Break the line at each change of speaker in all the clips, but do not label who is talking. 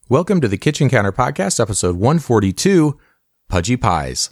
Welcome to the Kitchen Counter Podcast, episode 142, Pudgy Pies.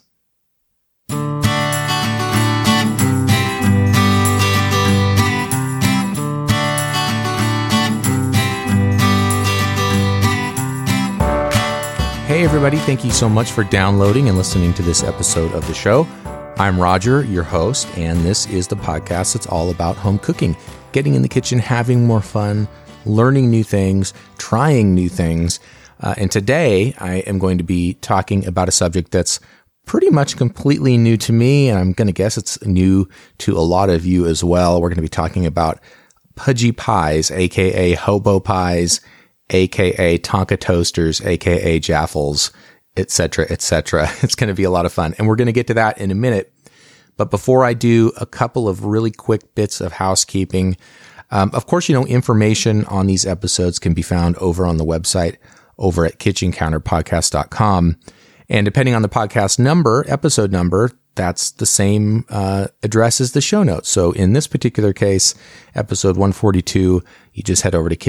Hey everybody, thank you so much for downloading and listening to this episode of the show. I'm Roger, your host, and this is the podcast that's all about home cooking, getting in the kitchen, having more fun, learning new things, trying new things. And today I am going to be talking about a subject that's pretty much completely new to me, and I'm going to guess it's new to a lot of you as well. We're going to be talking about pudgy pies, aka hobo pies, aka Tonka toasters, aka Jaffles, etc., etc. It's going to be a lot of fun, and we're going to get to that in a minute. But before I do, a couple of really quick bits of housekeeping. Of course, information on these episodes can be found over on the website over at kitchencounterpodcast.com. And depending on the podcast number, episode number, that's the same address as the show notes. So in this particular case, episode 142, you just head over to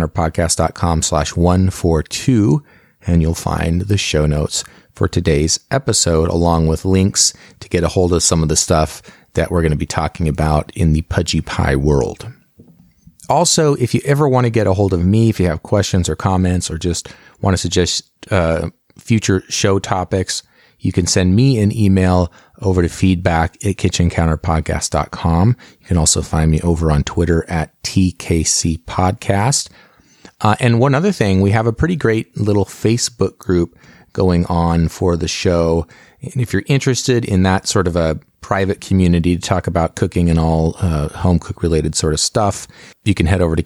kitchencounterpodcast.com/142, and you'll find the show notes for today's episode, along with links to get a hold of some of the stuff that we're going to be talking about in the pudgy pie world. Also, if you ever want to get a hold of me, if you have questions or comments or just want to suggest future show topics, you can send me an email over to feedback@kitchencounterpodcast.com. You can also find me over on Twitter at TKCPodcast. And one other thing, we have a pretty great little Facebook group going on for the show. And if you're interested in that sort of a private community to talk about cooking and all home cook related sort of stuff, you can head over to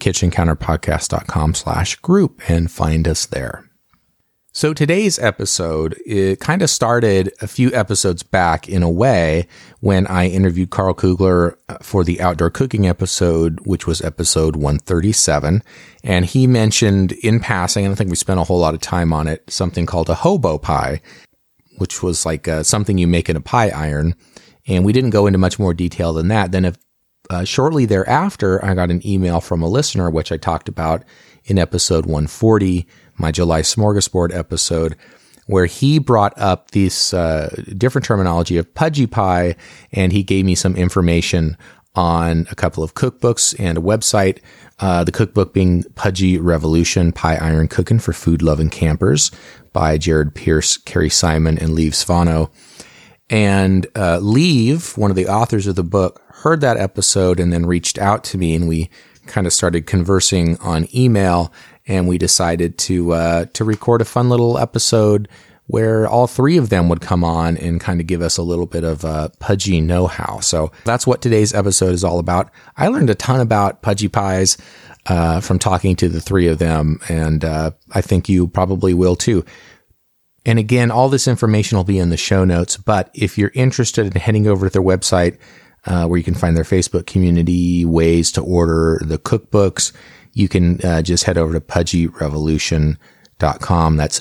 kitchencounterpodcast.com/group and find us there. So today's episode, it kind of started a few episodes back in a way when I interviewed Karl Kugler for the outdoor cooking episode, which was episode 137. And he mentioned in passing, and I think we spent a whole lot of time on it, something called a hobo pie, which was like something you make in a pie iron. And we didn't go into much more detail than that. Then shortly thereafter, I got an email from a listener, which I talked about in episode 140, my July Smorgasbord episode, where he brought up this different terminology of pudgy pie, and he gave me some information on a couple of cookbooks and a website. The cookbook being Pudgy Revolution, Pie Iron Cooking for Food-Loving Campers by Jared Pierce, Carrie Simon, and Liev Svano. And Liev, one of the authors of the book, heard that episode and then reached out to me, and we kind of started conversing on email, and we decided to record a fun little episode where all three of them would come on and kind of give us a little bit of pudgy know-how. So that's what today's episode is all about. I learned a ton about pudgy pies from talking to the three of them, and I think you probably will too. And again, all this information will be in the show notes, but if you're interested in heading over to their website, where you can find their Facebook community, ways to order the cookbooks, you can just head over to pudgyrevolution.com. That's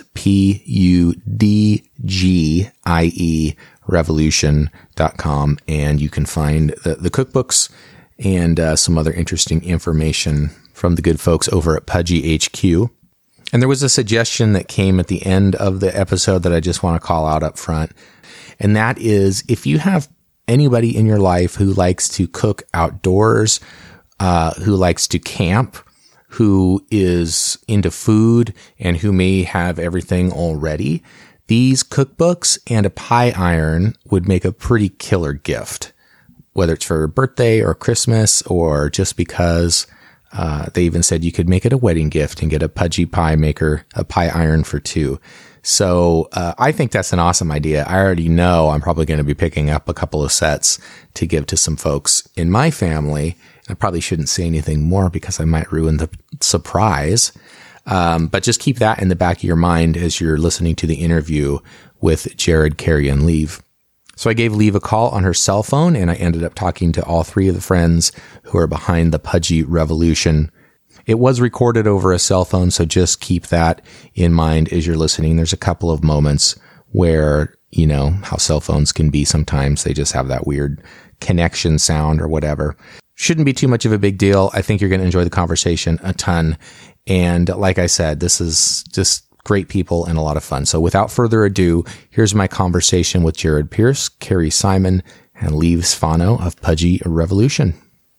PUDGIE revolution.com. And you can find the cookbooks and some other interesting information from the good folks over at Pudgy HQ. And there was a suggestion that came at the end of the episode that I just want to call out up front. And that is, if you have anybody in your life who likes to cook outdoors, who likes to camp, who is into food, and who may have everything already, these cookbooks and a pie iron would make a pretty killer gift, whether it's for a birthday or Christmas or just because. They even said you could make it a wedding gift and get a pudgy pie maker, a pie iron for two. So I think that's an awesome idea. I already know I'm probably going to be picking up a couple of sets to give to some folks in my family. I probably shouldn't say anything more because I might ruin the surprise. But just keep that in the back of your mind as you're listening to the interview with Jared, Carrie, and Liev. So I gave Liev a call on her cell phone, and I ended up talking to all three of the friends who are behind the Pudgy Revolution. It was recorded over a cell phone, so just keep that in mind as you're listening. There's a couple of moments where, how cell phones can be sometimes. They just have that weird connection sound or whatever. Shouldn't be too much of a big deal. I think you're going to enjoy the conversation a ton. And like I said, this is just great people and a lot of fun. So without further ado, here's my conversation with Jared Pierce, Carrie Simon, and Lee Sfano of Pudgy Revolution.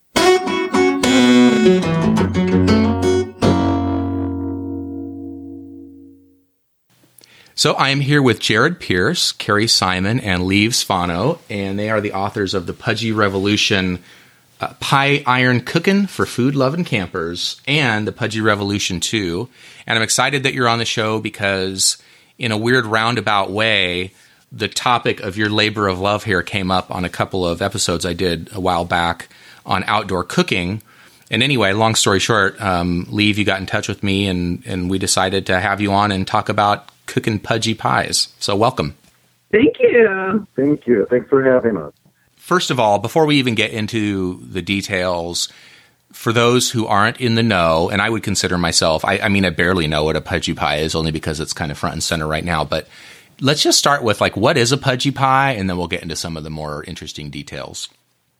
So I am here with Jared Pierce, Carrie Simon, and Lee Sfano, and they are the authors of the Pudgy Revolution Pie Iron Cookin' for Food Lovin' Campers and the Pudgy Revolution 2. And I'm excited that you're on the show because in a weird roundabout way, the topic of your labor of love here came up on a couple of episodes I did a while back on outdoor cooking. And anyway, long story short, Lee, you got in touch with me and we decided to have you on and talk about cooking pudgy pies. So welcome.
Thank you.
Thank you. Thanks for having us.
First of all, before we even get into the details, for those who aren't in the know, and I would consider myself, I mean, I barely know what a pudgy pie is, only because it's kind of front and center right now. But let's just start with, like, what is a pudgy pie? And then we'll get into some of the more interesting details.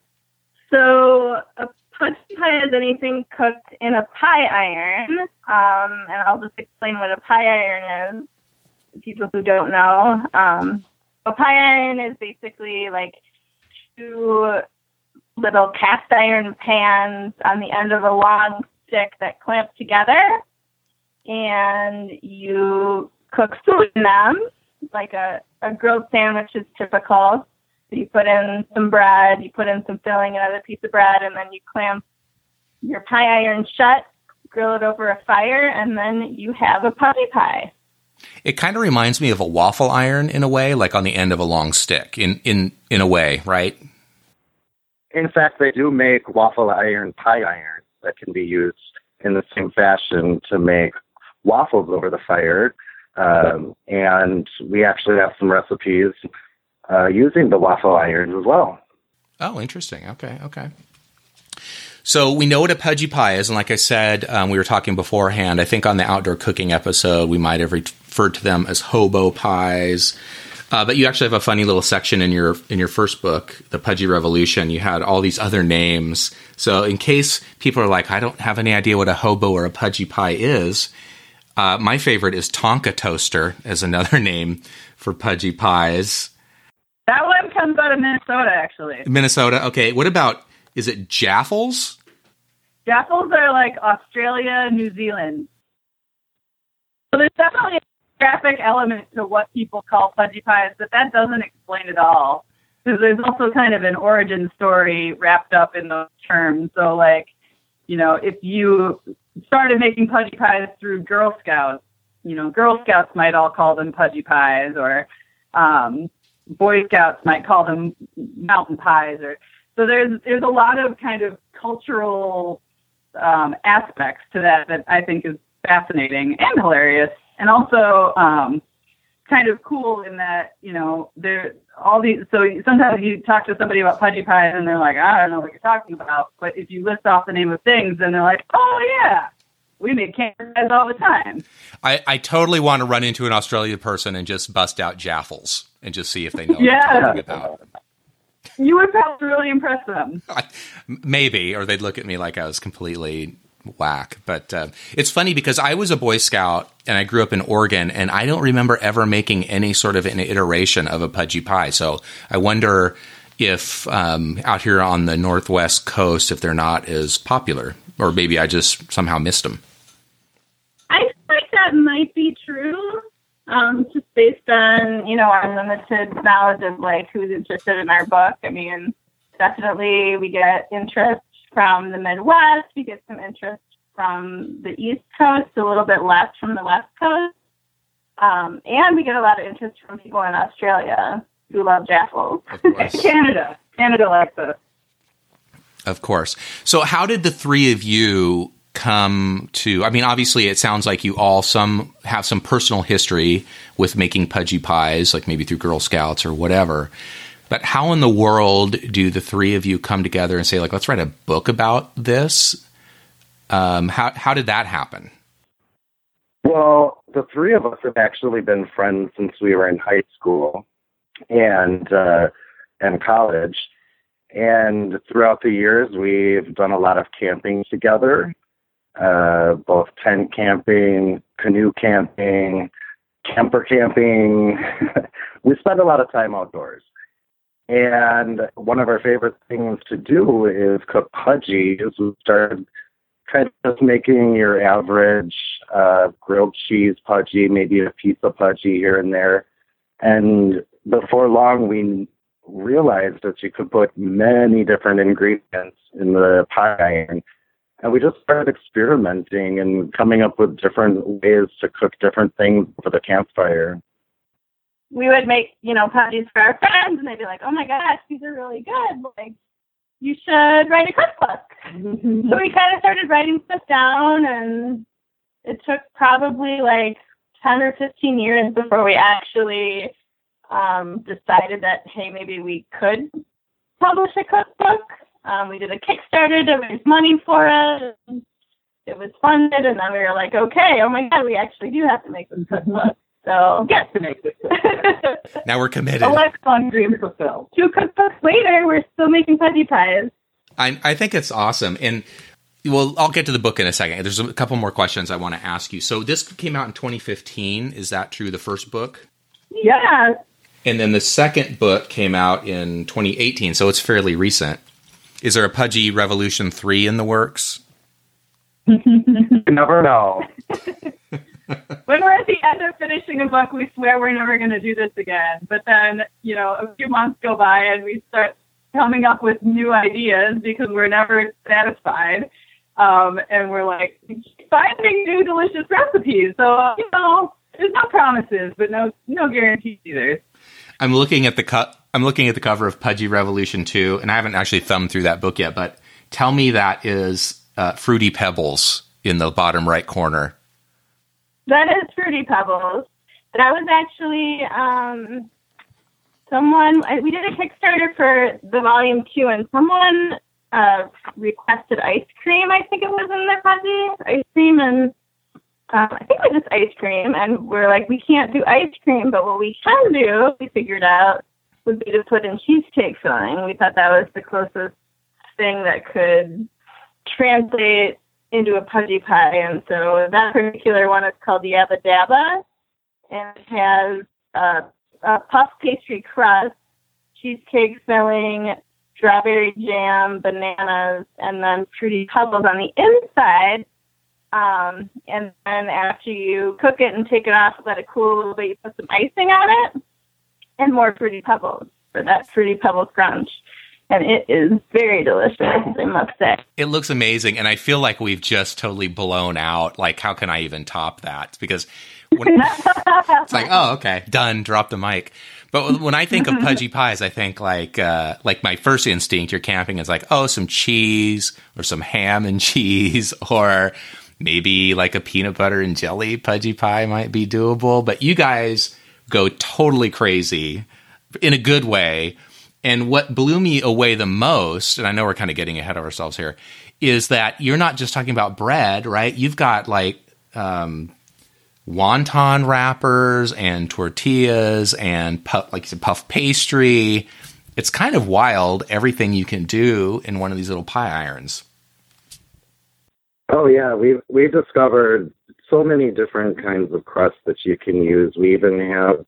So a pudgy pie is anything cooked in a pie iron. And I'll just explain what a pie iron is. People who don't know. A pie iron is basically like two little cast iron pans on the end of a long stick that clamp together, and you cook food in them, like a grilled sandwich is typical. So you put in some bread, you put in some filling, another piece of bread, and then you clamp your pie iron shut, grill it over a fire, and then you have a pudgy pie.
It kind of reminds me of a waffle iron in a way, like on the end of a long stick, in a way, right?
In fact, they do make waffle iron pie irons that can be used in the same fashion to make waffles over the fire. And we actually have some recipes using the waffle irons as well.
Oh, interesting. Okay. So we know what a pudgy pie is, and like I said, we were talking beforehand, I think on the outdoor cooking episode, we might have referred to them as hobo pies. But you actually have a funny little section in your first book, The Pudgy Revolution. You had all these other names. So in case people are like, I don't have any idea what a hobo or a pudgy pie is, my favorite is Tonka Toaster as another name for pudgy pies.
That one comes out of Minnesota, actually.
Minnesota. Okay. What about, is it Jaffles?
Jaffles are like Australia, New Zealand. So there's definitely a graphic element to what people call pudgy pies, but that doesn't explain it all. Because there's also kind of an origin story wrapped up in those terms. So, like, you know, if you started making pudgy pies through Girl Scouts, you know, Girl Scouts might all call them pudgy pies, or Boy Scouts might call them mountain pies. So there's a lot of kind of cultural aspects to that I think is fascinating and hilarious, and also kind of cool in that, you know, there all these. So sometimes you talk to somebody about pudgy pies and they're like, I don't know what you're talking about. But if you list off the name of things, then they're like, oh yeah, we make camper pies all the time.
I totally want to run into an Australian person and just bust out Jaffles and just see if they know what I'm talking about.
You would probably really impress them.
Maybe, or they'd look at me like I was completely whack. But it's funny because I was a Boy Scout and I grew up in Oregon, and I don't remember ever making any sort of an iteration of a pudgy pie. So I wonder if out here on the Northwest coast, if they're not as popular, or maybe I just somehow missed them.
I think that might be true. Just based on, you know, our limited knowledge of, like, who's interested in our book. I mean, definitely we get interest from the Midwest. We get some interest from the East Coast, a little bit less from the West Coast. And we get a lot of interest from people in Australia who love Jaffles. Canada likes us.
Of course. So how did the three of you come to, I mean, obviously it sounds like you all have some personal history with making pudgy pies, like maybe through Girl Scouts or whatever. But how in the world do the three of you come together and say, like, let's write a book about this? How did that happen?
Well, the three of us have actually been friends since we were in high school and college. And throughout the years, we've done a lot of camping together, both tent camping, canoe camping, camper camping. We spend a lot of time outdoors. And one of our favorite things to do is cook pudgy. We started kind of making your average grilled cheese pudgy, maybe a piece of pudgy here and there. And before long, we realized that you could put many different ingredients in the pie iron. And we just started experimenting and coming up with different ways to cook different things for the campfire.
We would make, pudgies for our friends, and they'd be like, oh my gosh, these are really good. Like, you should write a cookbook. So we kind of started writing stuff down, and it took probably like 10 or 15 years before we actually decided that, hey, maybe we could publish a cookbook. We did a Kickstarter to raise money for it. It was funded, and then we were like, okay, oh my God, we actually do have to make this cookbook. So, yes, to make this cookbook.
Now we're committed.
A lifelong dream fulfilled. 2 cookbooks later, we're still making pudgy pies.
I think it's awesome. And, well, I'll get to the book in a second. There's a couple more questions I want to ask you. So this came out in 2015. Is that true, the first book?
Yeah.
And then the second book came out in 2018, so it's fairly recent. Is there a Pudgy Revolution 3 in the works?
You never know.
When we're at the end of finishing a book, we swear we're never going to do this again. But then, a few months go by and we start coming up with new ideas because we're never satisfied. And we're like, finding new delicious recipes. So, there's no promises, but no guarantees either.
I'm looking at the cover of Pudgy Revolution 2, and I haven't actually thumbed through that book yet, but tell me that is Fruity Pebbles in the bottom right corner.
That is Fruity Pebbles. That was actually we did a Kickstarter for the volume 2, and someone requested ice cream, I think it was in the Pudgy. Ice cream, and I think it was just ice cream, and we're like, we can't do ice cream, but what we can do, we figured out, would be to put in cheesecake filling. We thought that was the closest thing that could translate into a pudgy pie, and so that particular one is called Yabba Dabba, and it has a puff pastry crust, cheesecake filling, strawberry jam, bananas, and then Fruity Pebbles on the inside. And then after you cook it and take it off, let it cool a little bit, you put some icing on it and more Fruity Pebbles for that Fruity Pebbles crunch. And it is very delicious, I must say.
It looks amazing, and I feel like we've just totally blown out. Like, how can I even top that? Because it's like, oh, okay, done, drop the mic. But when I think of pudgy pies, I think like my first instinct, you're camping, is like, oh, some cheese or some ham and cheese, or maybe like a peanut butter and jelly pudgy pie might be doable. But you guys go totally crazy in a good way. And what blew me away the most, and I know we're kind of getting ahead of ourselves here, is that you're not just talking about bread, right? You've got like wonton wrappers and tortillas and like you said, puff pastry. It's kind of wild, everything you can do in one of these little pie irons.
Oh yeah, we've discovered so many different kinds of crusts that you can use. We even have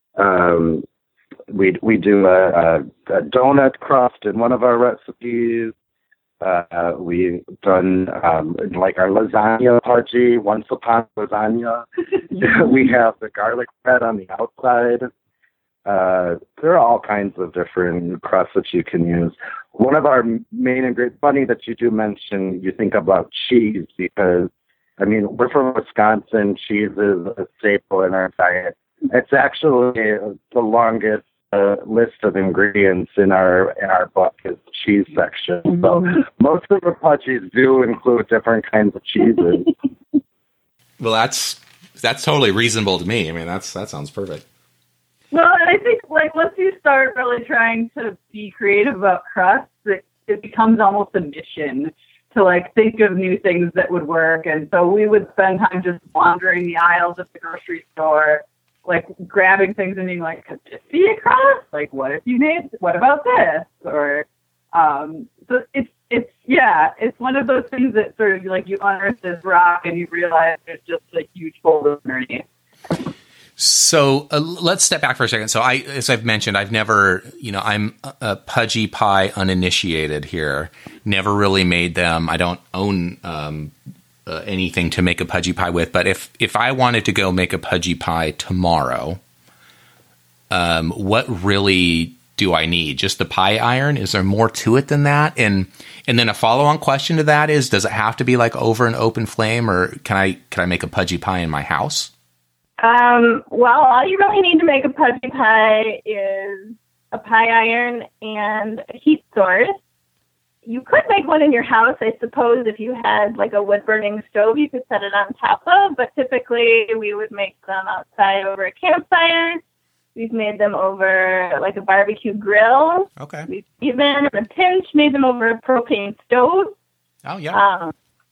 we do a donut crust in one of our recipes. We've done like our lasagna pudgy, once upon lasagna. We have the garlic bread on the outside. There are all kinds of different crusts that you can use. One of our main ingredients, funny that you do mention, you think about cheese, because, I mean, we're from Wisconsin. Cheese is a staple in our diet. It's actually the longest list of ingredients in our book is the cheese section. So most of the pudgies do include different kinds of cheeses.
Well, that's totally reasonable to me. I mean, that sounds perfect.
Well, and I think like once you start really trying to be creative about crusts, it becomes almost a mission to like think of new things that would work. And so we would spend time just wandering the aisles of the grocery store, like grabbing things and being like, could this be a crust? Like, what about this? Or so it's it's one of those things that sort of like you unearth this rock and you realize there's just a huge hole underneath.
So let's step back for a second. So as I've mentioned, I've never, I'm a Pudgy Pie uninitiated here. Never really made them. I don't own anything to make a Pudgy Pie with. But if I wanted to go make a Pudgy Pie tomorrow, what really do I need? Just the pie iron? Is there more to it than that? And then a follow-on question to that is, does it have to be like over an open flame, or can I make a Pudgy Pie in my house?
Well, all you really need to make a Pudgy Pie is a pie iron and a heat source. You could make one in your house, I suppose, if you had like a wood-burning stove you could set it on top of, but typically we would make them outside over a campfire. We've made them over like a barbecue grill.
Okay.
We've even, in a pinch, made them over a propane stove.
Oh, yeah.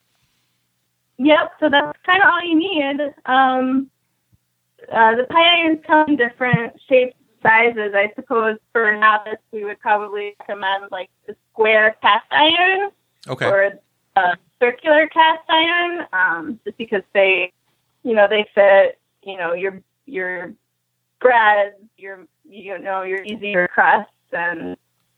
Yep, so that's kind of all you need. The pie irons come in different shapes and sizes. I suppose for a novice, we would probably recommend like the square cast iron or a circular cast iron, just because they fit, your breads, your easier crusts, and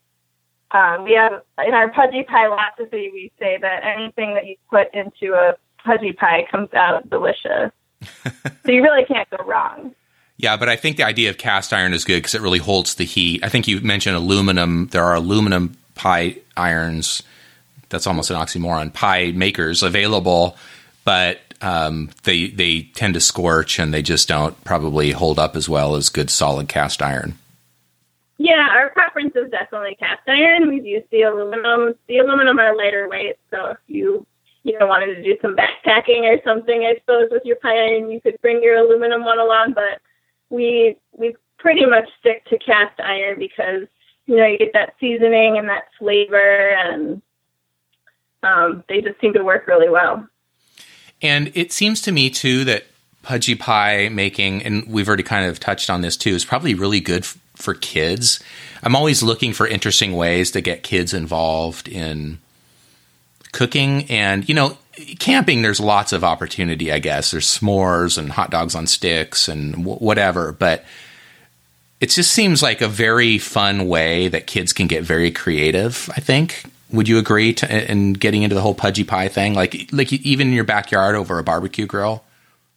we have in our Pudgy Pie philosophy, we say that anything that you put into a Pudgy Pie comes out delicious. So you really can't go wrong.
Yeah, but I think the idea of cast iron is good because it really holds the heat. I think you mentioned aluminum. There are aluminum pie irons. That's almost an oxymoron. Pie makers available, but they tend to scorch and they just don't probably hold up as well as good solid cast iron.
Yeah, our preference is definitely cast iron. We've used the aluminum. The aluminum are lighter weight, so if you wanted to do some backpacking or something, I suppose, with your pie iron, you could bring your aluminum one along, but we pretty much stick to cast iron because, you get that seasoning and that flavor, and they just seem to work really well.
And it seems to me, too, that Pudgy Pie making, and we've already kind of touched on this, too, is probably really good for kids. I'm always looking for interesting ways to get kids involved in cooking, and camping, there's lots of opportunity, I guess. There's s'mores and hot dogs on sticks and whatever, but it just seems like a very fun way that kids can get very creative, I think. Would you agree in getting into the whole Pudgy Pie thing, like even in your backyard over a barbecue grill?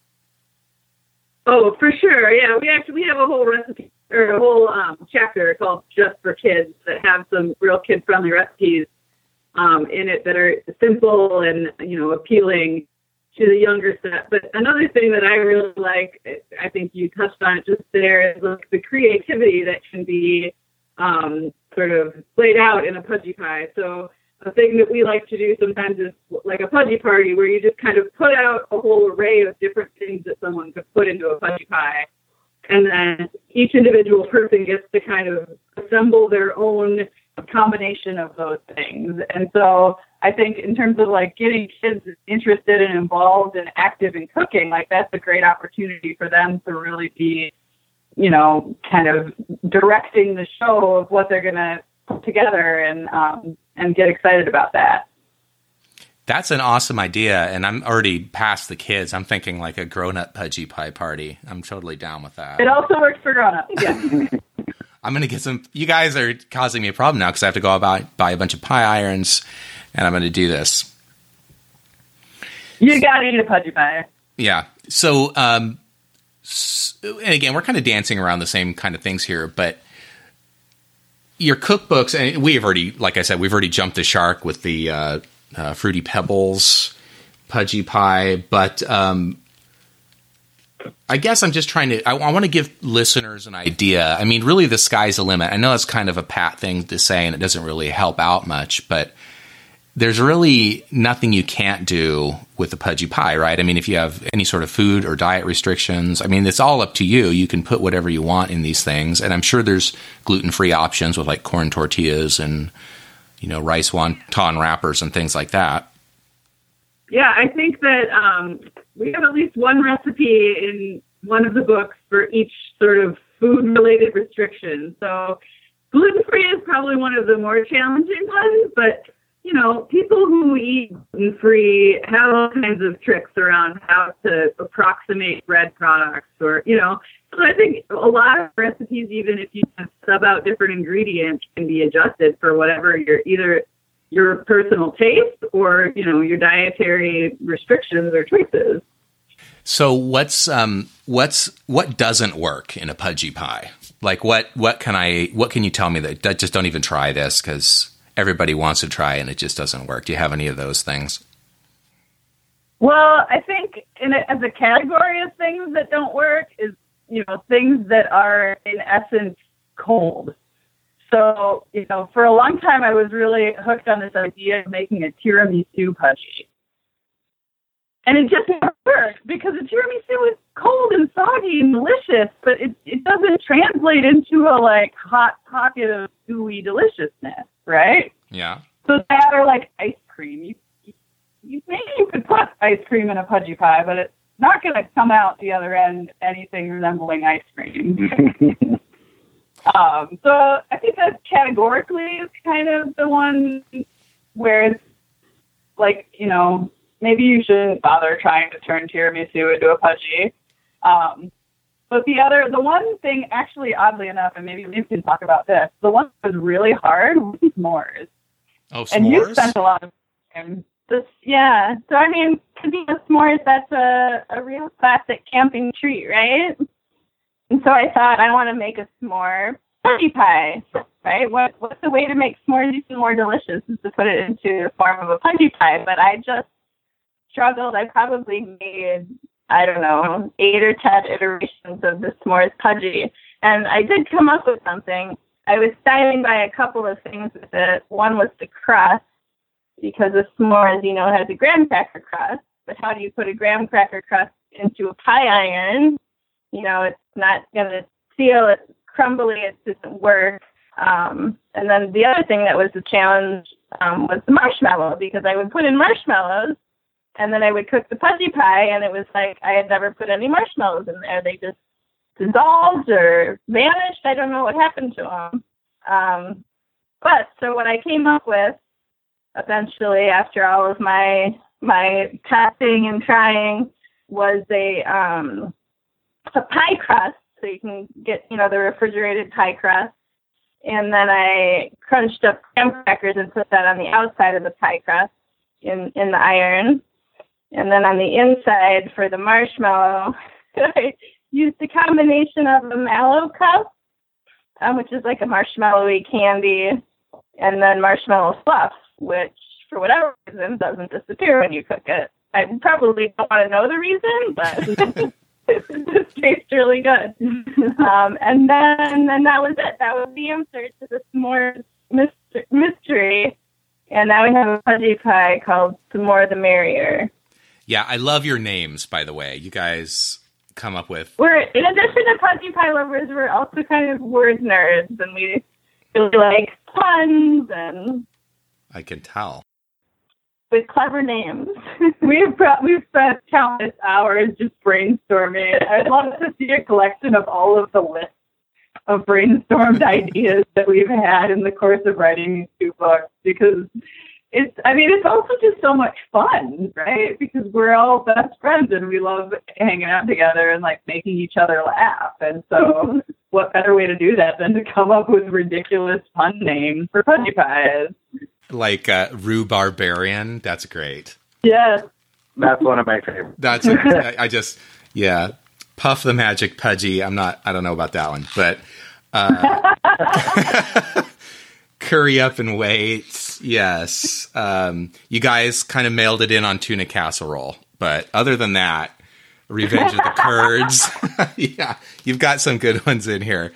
Oh, for sure. Yeah, we have a whole recipe or a whole chapter called Just for Kids that have some real kid-friendly recipes in it that are simple and, appealing to the younger set. But another thing that I really like, I think you touched on it just there, is like the creativity that can be sort of laid out in a Pudgy Pie. So a thing that we like to do sometimes is like a Pudgy party where you just kind of put out a whole array of different things that someone could put into a Pudgy Pie. And then each individual person gets to kind of assemble their own combination of those things. And so I think in terms of like getting kids interested and involved and active in cooking, like that's a great opportunity for them to really be, kind of directing the show of what they're going to put together and get excited about that.
That's an awesome idea, and I'm already past the kids. I'm thinking like a grown-up Pudgy Pie party. I'm totally down with that.
It also works for grown-ups, yeah.
I'm going to get some... You guys are causing me a problem now because I have to go buy a bunch of pie irons, and I'm going to do this.
You got to eat a Pudgy Pie.
Yeah. So, and again, we're kind of dancing around the same kind of things here, but your cookbooks, and we have already, like I said, we've already jumped the shark with the... Fruity Pebbles, Pudgy Pie, but I guess I'm just trying to, I want to give listeners an idea. I mean, really the sky's the limit. I know that's kind of a pat thing to say and it doesn't really help out much, but there's really nothing you can't do with a Pudgy Pie, right? I mean, if you have any sort of food or diet restrictions, I mean, it's all up to you. You can put whatever you want in these things, and I'm sure there's gluten-free options with like corn tortillas and rice wonton wrappers and things like that.
Yeah, I think that we have at least one recipe in one of the books for each sort of food-related restriction. So gluten-free is probably one of the more challenging ones, but, people who eat gluten-free have all kinds of tricks around how to approximate bread products so I think a lot of recipes, even if you sub out different ingredients, can be adjusted for whatever either your personal taste or, your dietary restrictions or choices.
So what doesn't work in a pudgy pie? Like what can you tell me that just don't even try this because everybody wants to try and it just doesn't work? Do you have any of those things?
Well, I think as a category of things that don't work is, things that are in essence cold. So, for a long time I was really hooked on this idea of making a tiramisu pudgy. And it just never worked because the tiramisu is cold and soggy and delicious, but it doesn't translate into a hot pocket of gooey deliciousness, right?
Yeah.
So that or ice cream. Maybe you could put ice cream in a pudgy pie, but it's not going to come out the other end anything resembling ice cream. So I think that categorically is kind of the one where it's maybe you shouldn't bother trying to turn tiramisu into a pudgy. But the one thing, actually, oddly enough, and maybe we can talk about this, the one that was really hard was s'mores.
Oh, s'mores?
And you spent a lot of time.
Yeah. So, cooking with s'mores, that's a real classic camping treat, right? And so I thought, I want to make a s'more pudgy pie, right? What's the way to make s'mores even more delicious is to put it into the form of a pudgy pie. But I just struggled. I probably made, 8 or 10 iterations of the s'mores pudgy. And I did come up with something. I was styling by a couple of things with it. One was the crust, because a s'more, as you know, has a graham cracker crust. But how do you put a graham cracker crust into a pie iron? It's not going to seal, it's crumbly, it doesn't work. And then the other thing that was the challenge was the marshmallow, because I would put in marshmallows and then I would cook the pudgy pie, and it was like I had never put any marshmallows in there. They just dissolved or vanished. I don't know what happened to them. But so what I came up with eventually, after all of my testing and trying, was a pie crust. So you can get, the refrigerated pie crust. And then I crunched up graham crackers and put that on the outside of the pie crust in the iron. And then on the inside for the marshmallow, I used a combination of a mallow cup, which is like a marshmallowy candy, and then marshmallow fluff, which for whatever reason doesn't disappear when you cook it. I probably don't want to know the reason, but it tastes really good. And then that was it. That was the answer to the s'mores mystery. And now we have a pudgy pie called The More the Merrier.
Yeah, I love your names, by the way. You guys come up with...
In addition to pudgy pie lovers, we're also kind of word nerds, and we really like puns and...
I can tell.
With clever names.
We've spent countless hours just brainstorming. I'd love to see a collection of all of the lists of brainstormed ideas that we've had in the course of writing these 2 books, because it's also just so much fun, right? Because we're all best friends and we love hanging out together and making each other laugh. And so what better way to do that than to come up with ridiculous pun names for pudgy pies?
Like Rue Barbarian. That's great.
Yes.
That's one of my favorites.
Yeah. Puff the Magic Pudgy. I don't know about that one, but Curry Up and Wait. Yes. You guys kind of mailed it in on tuna casserole, but other than that, Revenge of the Kurds. Yeah. You've got some good ones in here.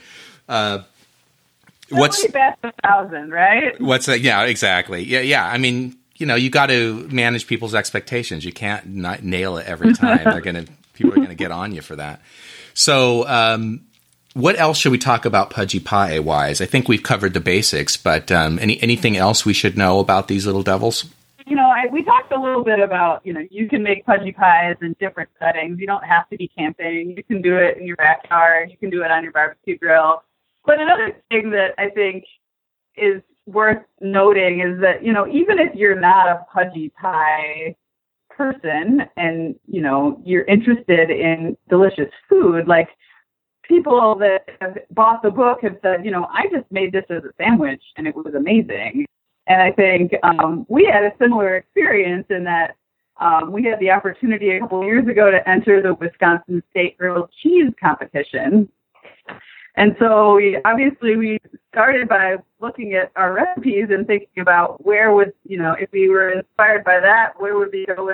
What's best 1,000, right?
What's that? Yeah, exactly. Yeah. You got to manage people's expectations. You can't not nail it every time. People are gonna get on you for that. So, what else should we talk about pudgy pie wise? I think we've covered the basics, but anything else we should know about these little devils?
We talked a little bit about, you can make pudgy pies in different settings. You don't have to be camping. You can do it in your backyard. You can do it on your barbecue grill. But another thing that I think is worth noting is that, even if you're not a pudgy pie person and, you're interested in delicious food, like people that have bought the book have said, I just made this as a sandwich and it was amazing. And I think we had a similar experience in that we had the opportunity a couple of years ago to enter the Wisconsin State Grilled Cheese Competition. And so we started by looking at our recipes and thinking about where would, if we were inspired by that, where would we go with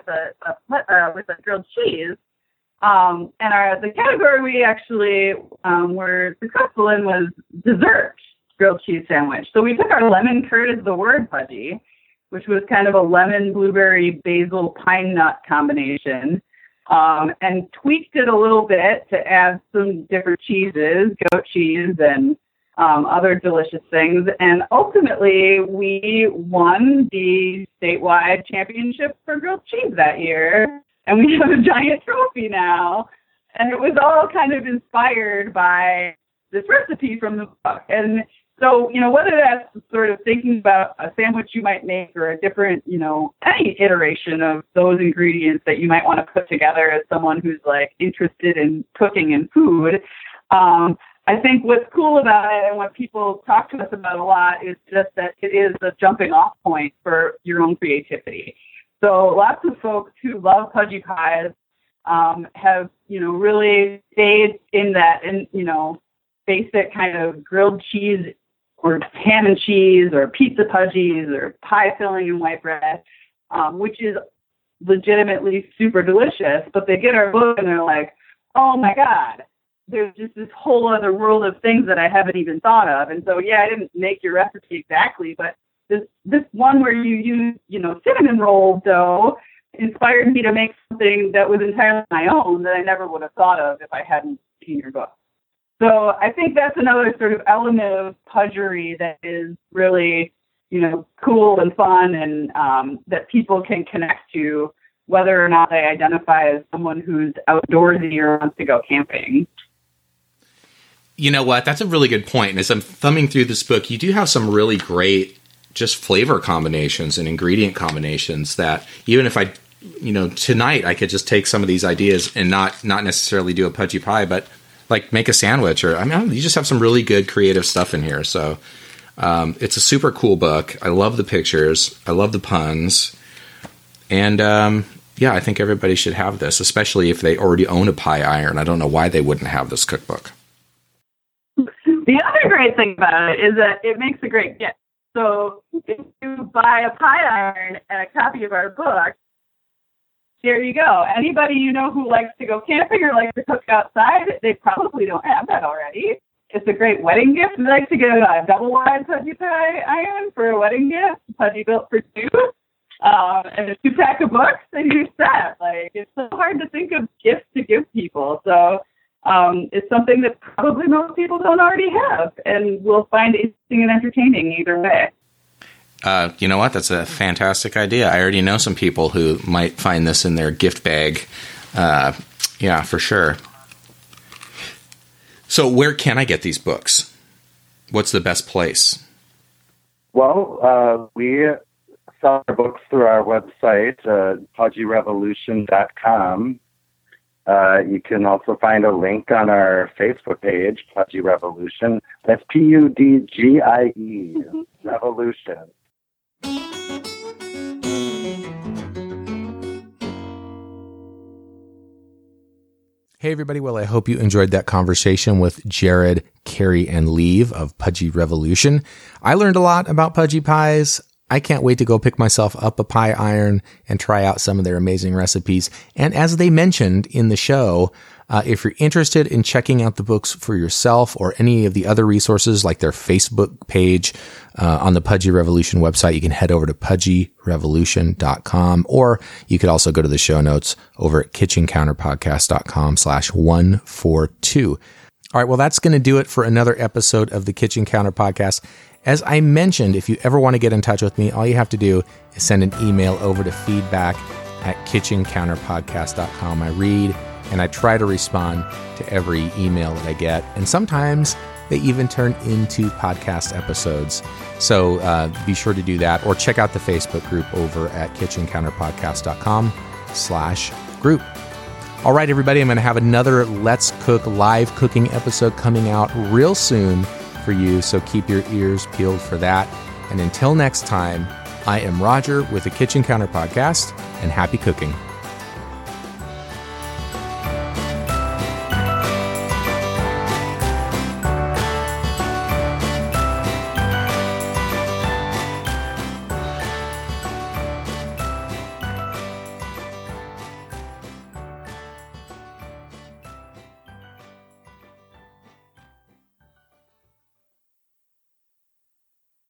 a grilled cheese? And the category we actually were successful in was dessert grilled cheese sandwich. So we took our lemon curd as the word pudgy, which was kind of a lemon, blueberry, basil, pine nut combination, and tweaked it a little bit to add some different cheeses, goat cheese, and other delicious things. And ultimately, we won the statewide championship for grilled cheese that year. And we have a giant trophy now. And it was all kind of inspired by this recipe from the book. And so, whether that's sort of thinking about a sandwich you might make or a different, any iteration of those ingredients that you might want to put together as someone who's like interested in cooking and food, I think what's cool about it and what people talk to us about a lot is just that it is a jumping off point for your own creativity. So lots of folks who love pudgy pies have, really stayed in that and, basic kind of grilled cheese or ham and cheese or pizza pudgies or pie filling and white bread, which is legitimately super delicious. But they get our book and they're like, oh my God, there's just this whole other world of things that I haven't even thought of. And so, I didn't make your recipe exactly, but this one where you use, cinnamon roll dough inspired me to make something that was entirely my own that I never would have thought of if I hadn't seen your book. So I think that's another sort of element of pudgery that is really, cool and fun and that people can connect to, whether or not they identify as someone who's outdoorsy or wants to go camping.
You know what? That's a really good point. And as I'm thumbing through this book, you do have some really great just flavor combinations and ingredient combinations that even if I, tonight I could just take some of these ideas and not necessarily do a pudgy pie, but like make a sandwich or, you just have some really good creative stuff in here. So it's a super cool book. I love the pictures. I love the puns. And I think everybody should have this, especially if they already own a pie iron. I don't know why they wouldn't have this cookbook.
The other great thing about it is that it makes a great gift. So if you buy a pie iron and a copy of our book, there you go. Anybody who likes to go camping or likes to cook outside, they probably don't have that already. It's a great wedding gift. We like to get a double-wide pudgy pie iron for a wedding gift, pudgy built for two, and a 2-pack of books, and you're set. Like, it's so hard to think of gifts to give people. So it's something that probably most people don't already have, and will find interesting and entertaining either way.
You know what? That's a fantastic idea. I already know some people who might find this in their gift bag. For sure. So where can I get these books? What's the best place?
Well, we sell our books through our website, pudgyrevolution.com. You can also find a link on our Facebook page, Pudgy Revolution. That's PUDGIE, Revolution.
Hey, everybody. Well, I hope you enjoyed that conversation with Jared, Carrie, and Liev of Pudgy Revolution. I learned a lot about pudgy pies. I can't wait to go pick myself up a pie iron and try out some of their amazing recipes. And as they mentioned in the show, if you're interested in checking out the books for yourself or any of the other resources like their Facebook page on the Pudgy Revolution website, you can head over to pudgyrevolution.com, or you could also go to the show notes over at kitchencounterpodcast.com/142. All right, well, that's going to do it for another episode of the Kitchen Counter Podcast. As I mentioned, if you ever want to get in touch with me, all you have to do is send an email over to feedback@kitchencounterpodcast.com. I read and I try to respond to every email that I get. And sometimes they even turn into podcast episodes. So be sure to do that, or check out the Facebook group over at kitchencounterpodcast.com/group. All right, everybody, I'm going to have another Let's Cook live cooking episode coming out real soon for you, so keep your ears peeled for that. And until next time, I am Roger with the Kitchen Counter Podcast, and happy cooking.